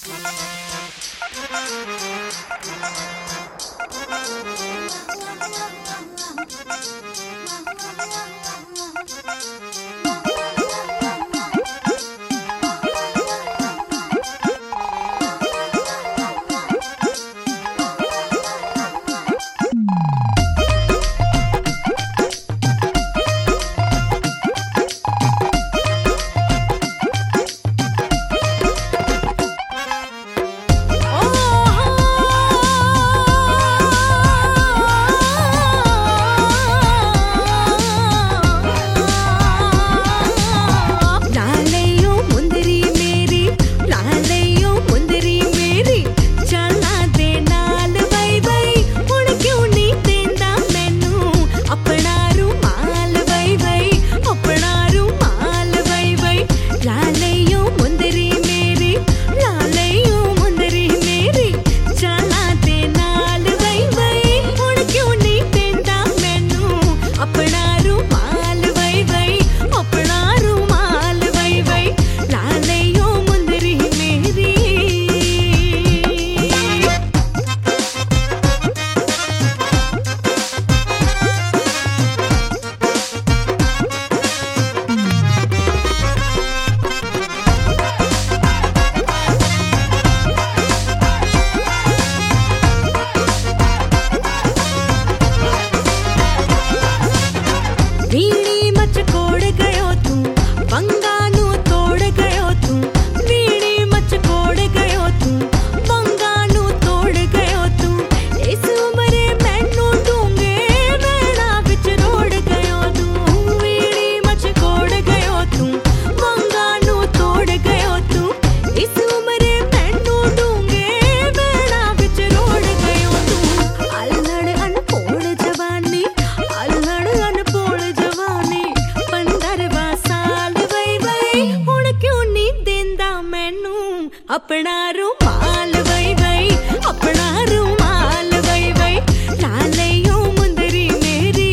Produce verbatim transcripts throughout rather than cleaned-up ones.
अपना रुमाल वई वई अपना रुमाल वई वई लालयो मुंदरी मेरी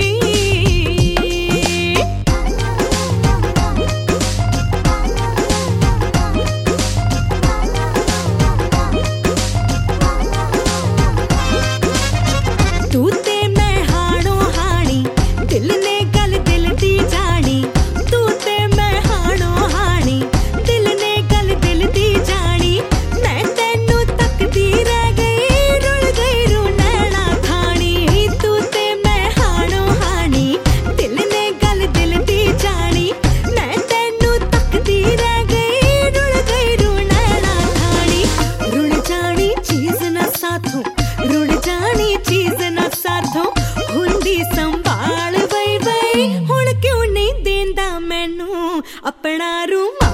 तू ते मैं हाणो हाणी दिल ने गल दिल दी जानी तू ते मैं हाणो हाणी दिल ने गल दिल दी जानी मैं तेनू तकदी रह गई रुल गई रू नैना खानी तू ते मैं हाणो हाणी दिल ने गल दिल दी जानी मैं तेनू तकदी रह गई रुल गई रू नैना खानी रुल जानी चीज ना साथों रुल जानी चीज ना साथों हुंदी संभाल वई वई हुण क्यों नहीं देंदा मैनू अपना रूम